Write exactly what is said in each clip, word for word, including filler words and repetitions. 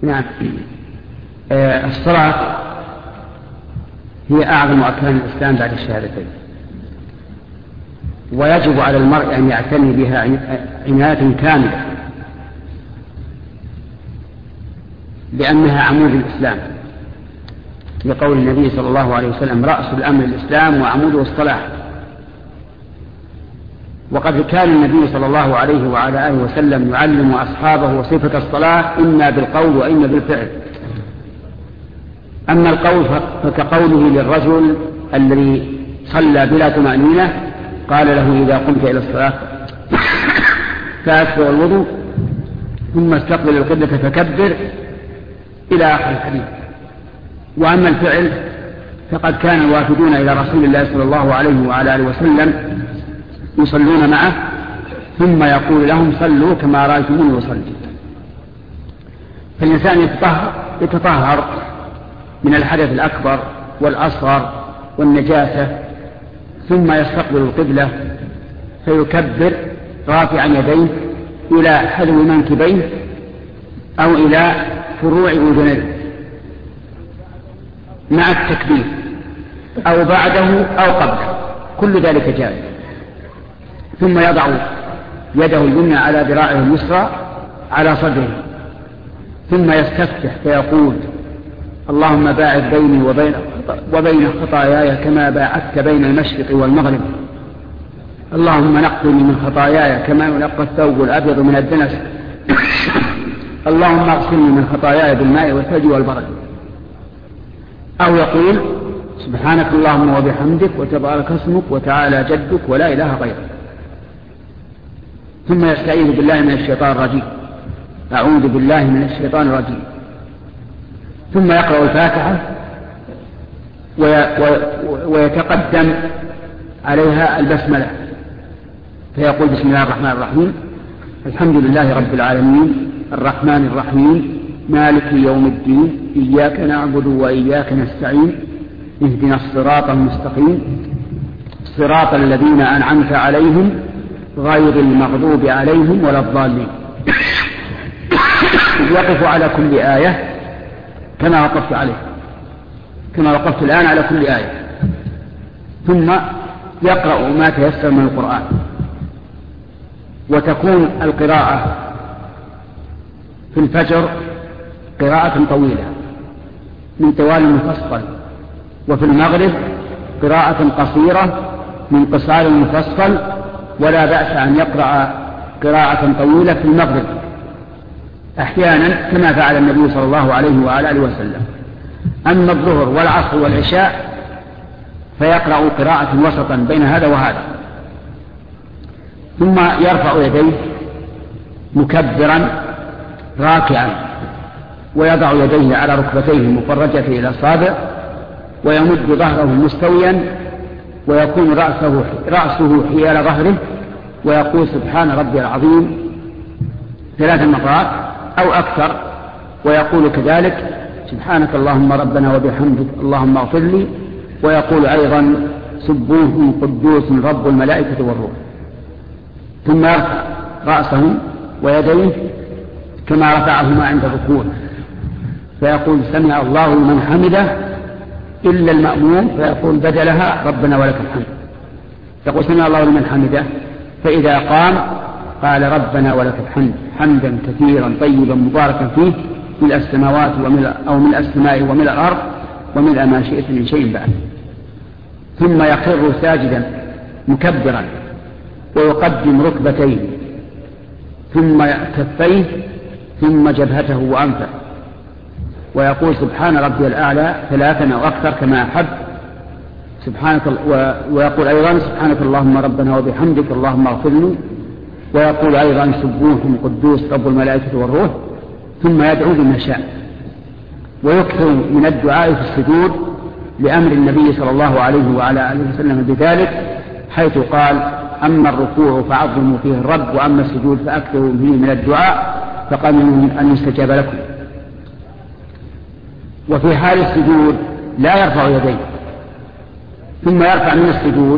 نعم. آه الصلاة هي أعظم أركان الإسلام بعد الشهادتين، ويجب على المرء أن يعتني بها عناية كاملة، لأنها عمود الإسلام، لقول النبي صلى الله عليه وسلم: رأس الأمر الإسلام وعموده الصلاة. وقد كان النبي صلى الله عليه وعلى آله وسلم يعلم أصحابه صفة الصلاة إما بالقول وإما بالفعل. أما القول فكقوله للرجل الذي صلى بلا طمأنينة، قال له: إذا قمت إلى الصلاة فأسبغ الوضوء ثم استقبل القبلة فكبر، إلى آخر الحديث. وأما الفعل فقد كان الوافدون إلى رسول الله صلى الله عليه وعلى آله وسلم يصلون معه ثم يقول لهم: صلوا كما رأيتموني أصلي. فالإنسان يتطهر, يتطهر من الحدث الأكبر والأصغر والنجاسة، ثم يستقبل القبلة فيكبر رافعا يديه إلى حذو منكبيه أو إلى فروع أذنيه مع التكبير، أو بعده أو قبله، كل ذلك جائز. ثم يضع يده اليمنى على ذراعه اليسرى على صدره، ثم يستفتح فيقول: اللهم باعد بيني وبين, وبين خطاياي كما باعدت بين المشرق والمغرب، اللهم نقني من خطاياي كما ينقى الثوب الأبيض من الدنس، اللهم اغسلني من خطاياي بالماء والثلج والبرد. أو يقول: سبحانك اللهم وبحمدك وتبارك اسمك وتعالى جدك ولا إله غيرك. ثم يستعيذ بالله من الشيطان الرجيم: أعوذ بالله من الشيطان الرجيم. ثم يقرأ الفاتحة ويتقدم عليها البسملة، فيقول: بسم الله الرحمن الرحيم، الحمد لله رب العالمين، الرحمن الرحيم، مالك يوم الدين، إياك نعبد وإياك نستعين، اهدنا الصراط المستقيم، صراط الذين أنعمت عليهم غير المغضوب عليهم ولا الضالين. يقف على كل آية كما وقفت عليه كما وقفت الآن على كل آية، ثم يقرأ ما تيسر من القرآن. وتكون القراءة في الفجر قراءة طويلة من طوال مفصل، وفي المغرب قراءة قصيرة من قصار مفصل، ولا بأس أن يقرأ قراءة طويلة في المغرب أحيانا كما فعل النبي صلى الله عليه وعلى آله وسلم. أما الظهر والعصر والعشاء فيقرأ قراءة وسطا بين هذا وهذا، ظ يرفع يديه مكبرا راكعا، ويضع يديه على ركبتيه المفرجة إلى الأصابع، ويمد ظهره مستويا، ويكون رأسه, رأسه حيال ظهره، ويقول: سبحان ربي العظيم ثلاث مرات أو أكثر، ويقول كذلك: سبحانك اللهم ربنا وبحمدك اللهم اغفر لي، ويقول أيضا: سبوح قدوس رب الملائكة والروح. ثم يرفع رأسه ويديه كما رفعهما عند الركوع، فيقول: سمع الله لمن حمده، إلا المأموم فيقول بدلها: ربنا ولك الحمد. يقول: سمع الله لمن حمده، فإذا قام قال: ربنا ولك الحمد حمدا كثيرا طيبا مباركا فيه، ملء السماوات وملء أو ملء السماء وملء الأرض وملء ما شئت من شيء بعد. ثم يخر ساجدا مكبرا، ويقدم ركبتيه ثم كفيه ثم جبهته وأنفه، ويقول: سبحان ربي الأعلى ثلاثا أو أكثر كما أحب، سبحانك. ويقول أيضا: سبحانك اللهم ربنا وبحمدك اللهم اغفر لي، ويقول أيضا: سبوح قدوس رب الملائكة والروح. ثم يدعو بما شاء، ويكثر من الدعاء في السجود لأمر النبي صلى الله عليه وعلى آله وسلم بذلك، حيث قال: أما الركوع فعظموا فيه الرب، وأما السجود فأكثروا فيه من الدعاء فقالوا أن يستجاب لكم. وفي حال السجود لا يرفع يديه، ثم يرفع من السجود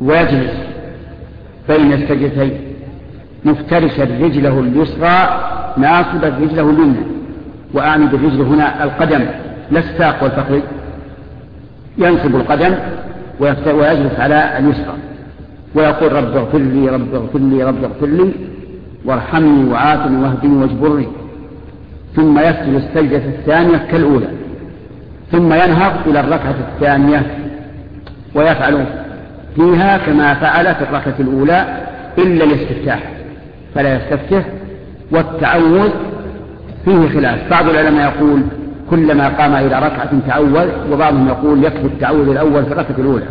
ويجلس بين السجدتين مفترشا رجله اليسرى ناصبا رجله اليمنى، وأعني بالرجل هنا القدم لا الساق والفخذ، ينصب القدم ويجلس على اليسرى ويقول رب اغفر لي رب اغفر لي رب اغفر لي وارحمني وعافني واهدني واجبرني، ثم يسجد السجدة الثانية كالأولى، ثم ينهض إلى الركعة الثانية ويفعل فيها كما فعل في الركعة الأولى إلا الاستفتاح، فلا يستفتح. والتعوذ فيه خلاف، بعض العلماء يقول كلما قام إلى ركعة تعوذ، وبعضهم يقول يكفي التعوذ الأول في الركعة الأولى.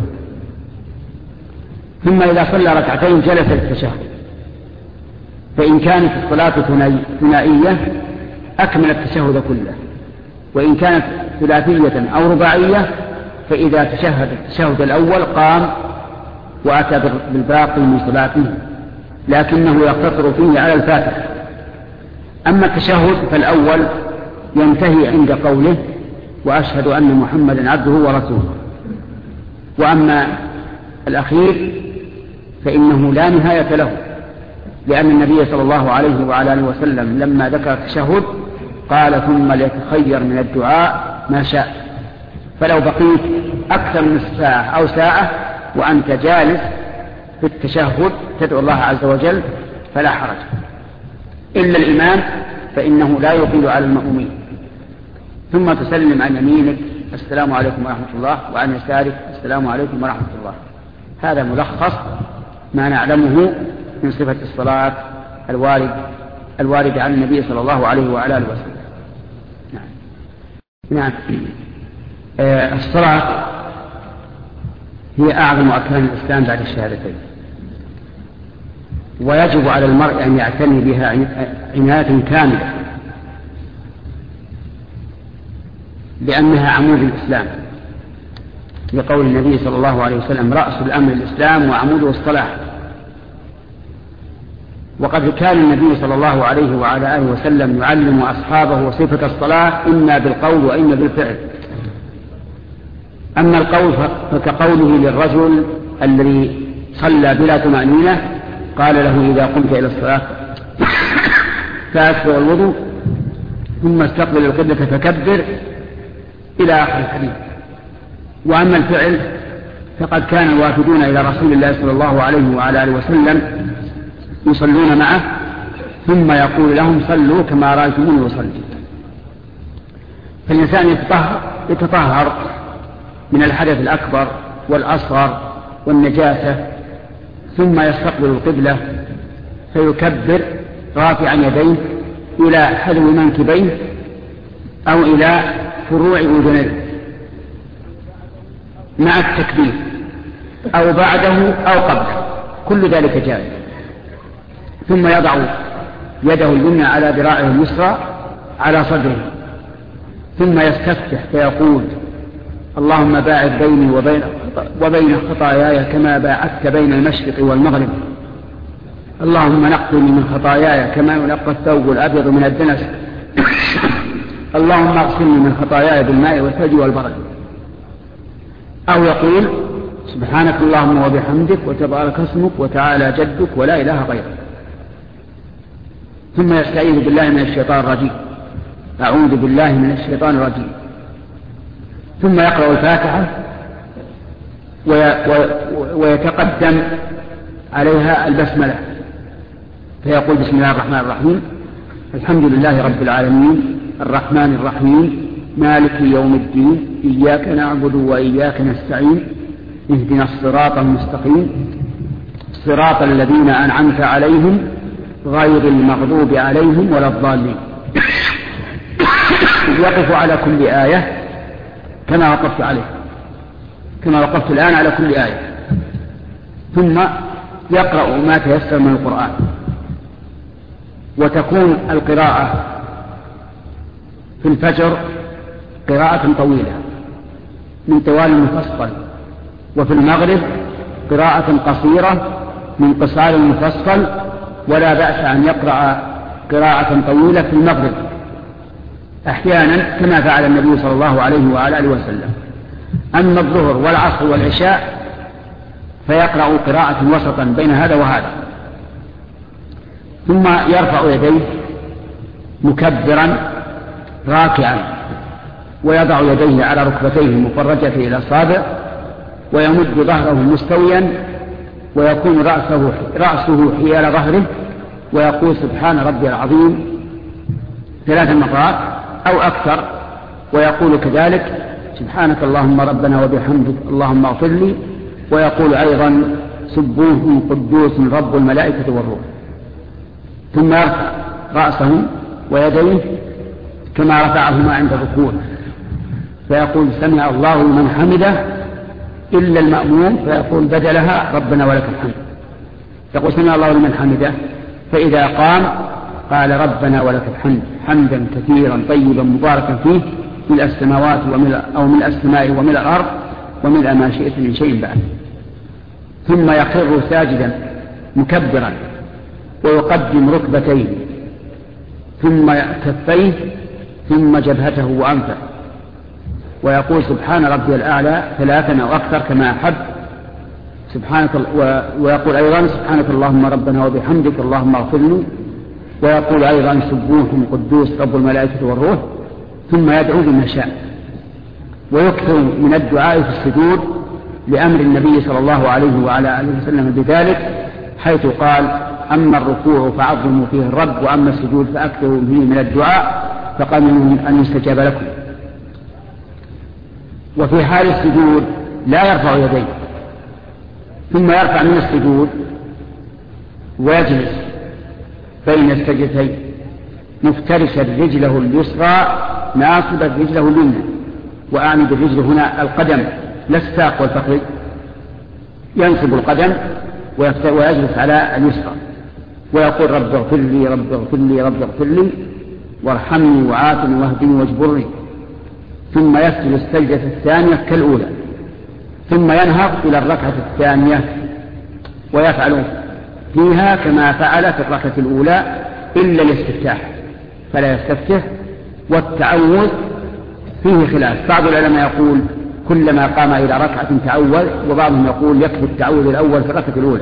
ثم إذا صلى ركعتين جلس للتشهد، فإن كانت الصلاة ثنائية أكمل التشهد كله، وإن كانت ثلاثية أو رباعية فإذا تشهد التشهد الأول قام وأتى بالباقي من صلاته، لكنه يقتصر فيه على الفاتحة. أما التشهد فالأول ينتهي عند قوله وأشهد أن محمدا عبده ورسوله، وأما الأخير فإنه لا نهاية له، لأن النبي صلى الله عليه وعلى آله وسلم لما ذكر التشهد قال ثم ليتخير من الدعاء ما شاء. فلو بقيت أكثر من ساعة أو ساعة وأنت جالس في التشهد تدعو الله عز وجل فلا حرج، إلا الإمام فإنه لا يطيل على المأمومين. ثم تسلم عن يمينك السلام عليكم ورحمة الله، وعن يسارك السلام عليكم ورحمة الله. هذا ملخص ما نعلمه من صفة الصلاة الوارد الوارد عن النبي صلى الله عليه وعلى آله وسلم. نعم. نعم. آه الصلاة هي أعظم أركان الإسلام بعد الشهادتين، ويجب على المرء أن يعتني بها عناية كاملة، لأنها عمود الإسلام، لقول النبي صلى الله عليه وسلم رأس الأمر الإسلام وعموده الصلاة. وقد كان النبي صلى الله عليه وعلى آله وسلم يعلم أصحابه صفة الصلاة إما بالقول وإما بالفعل. أما القول فكقوله للرجل الذي صلى بلا طمأنينة قال له إذا قمت إلى الصلاة فأسبغ الوضوء ثم استقبل القبلة فكبر إلى آخر الحديث. وأما الفعل فقد كان الوافدون إلى رسول الله صلى الله عليه وعلى آله وسلم يصلون معه ثم يقول لهم صلوا كما رأيتموني أصلي. فالإنسان يتطهر, يتطهر من الحدث الأكبر والأصغر والنجاسة، ثم يستقبل القبلة فيكبر رافعا يديه إلى حذو منكبيه أو إلى فروع أذنيه مع التكبير أو بعده أو قبله، كل ذلك جائز. ثم يضع يده اليمنى على ذراعه اليسرى على صدره، ثم يستفتح فيقول اللهم باعد بيني وبين, وبين خطاياي كما باعدت بين المشرق والمغرب، اللهم نقني من خطاياي كما ينقى الثوب الأبيض من الدنس، اللهم اغسلني من خطاياي بالماء والثلج والبرد. أو يقول سبحانك اللهم وبحمدك وتبارك اسمك وتعالى جدك ولا إله غيرك. ثم يستعيذ بالله من الشيطان الرجيم، أعوذ بالله من الشيطان الرجيم. ثم يقرأ الفاتحة ويتقدم عليها البسملة فيقول بسم الله الرحمن الرحيم الحمد لله رب العالمين الرحمن الرحيم مالك يوم الدين إياك نعبد وإياك نستعين اهدنا الصراط المستقيم صراط الذين أنعمت عليهم غير المغضوب عليهم ولا الضالين. يقف على كل آية كما وقفت عليه كما وقفت الآن على كل آية، ثم يقرأ ما تيسر من القرآن. وتكون القراءة في الفجر قراءة طويلة من طوال مفصل، وفي المغرب قراءة قصيرة من قصار مفصل، ولا بأس أن يقرأ قراءة طويلة في المغرب أحيانا كما فعل النبي صلى الله عليه وعلى آله وسلم. أما الظهر والعصر والعشاء فيقرأ قراءة وسطا بين هذا وهذا، ثم يرفع يديه مكبرا راكعا ويضع يديه على ركبتيه المفرجة إلى الأصابع ويمد ظهره مستويا ويكون رأسه, رأسه حيال ظهره ويقول سبحان ربي العظيم ثلاث مرات أو أكثر، ويقول كذلك سبحانك اللهم ربنا وبحمدك اللهم اغفر لي، ويقول أيضا سبوح قدوس رب الملائكة والروح. ثم يرفع رأسه ويديه كما رفعهما عند الركوع فيقول سمع الله لمن حمده إلا المأموم فيقول بدلها ربنا ولك الحمد، يقول سمع الله لمن حمده، فإذا قام قال ربنا ولك الحمد حمدا كثيرا طيبا مباركا فيه ملء السماوات وملء أو ملء السماء وملء الأرض وملء ما شئت من شيء بعد. ثم يخر ساجدا مكبرا ويقدم ركبتيه ثم كفيه ثم جبهته وأنفه ويقول سبحان ربي الأعلى ثلاثا أو أكثر كما أحب، سبحانك ويقول أيضا سبحانك اللهم ربنا وبحمدك اللهم اغفر لي، ويقول أيضا سبوح قدوس رب الملائكة والروح، ثم يدعو بما شاء. ويكثر من الدعاء في السجود لأمر النبي صلى الله عليه وعلى آله وسلم بذلك، حيث قال أما الركوع فعظموا فيه الرب وأما السجود فأكثروا فيه من الدعاء فقالوا أن يستجاب لكم. وفي حال السجود لا يرفع يديه ثم يرفع من السجود ويجلس بين السجدتين مفترشا رجله اليسرى ناصبا رجله اليمنى، وأعني بالرجل هنا القدم لا الساق والفخذ، ينصب القدم ويجلس على اليسرى ويقول رب اغفر لي رب اغفر لي رب اغفر لي وارحمني وعافني واهدني واجبرني، ثم يسجد السجدة الثانية كالأولى ثم ينهض إلى الركعة الثانية ويفعل فيها كما فعل في الركعة الأولى إلا الاستفتاح فلا يستفتح. والتعوذ فيه خلاف، بعض العلماء يقول كلما قام إلى ركعة تعوذ، وبعضهم يقول يكفي التعوذ الأول في الركعة الأولى.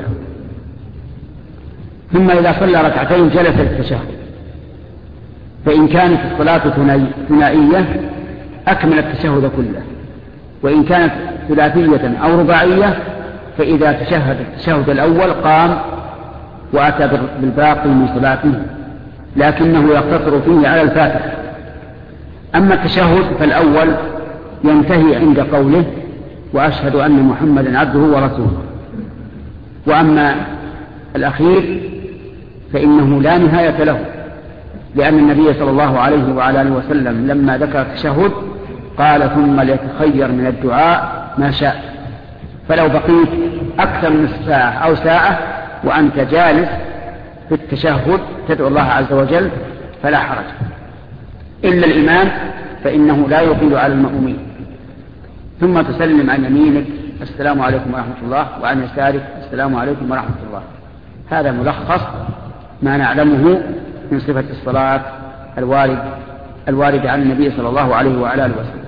ثم إذا صلى ركعتين جلس للتشهد، فإن كانت الصلاة ثنائية أكمل التشهد كله، وإن كانت ثلاثية أو رباعية فإذا تشهد التشهد الأول قام وأتى بالباقي من صلاته، لكنه يقتصر فيه على الفاتحة. أما التشهد فالأول ينتهي عند قوله وأشهد أن محمدا عبده ورسوله، وأما الأخير فإنه لا نهاية له، لأن النبي صلى الله عليه وعلى آله وسلم لما ذكر التشهد قال ثم ليتخير من الدعاء ما شاء. فلو بقيت أكثر من ساعة أو ساعة وأنت جالس في التشهد تدعو الله عز وجل فلا حرج، إلا الإمام فإنه لا يطيل على المأمومين. ثم تسلم عن يمينك السلام عليكم ورحمة الله، وعن يسارك السلام عليكم ورحمة الله. هذا ملخص ما نعلمه من صفة الصلاة الوارد الوارد عن النبي صلى الله عليه وعلى آله وسلم.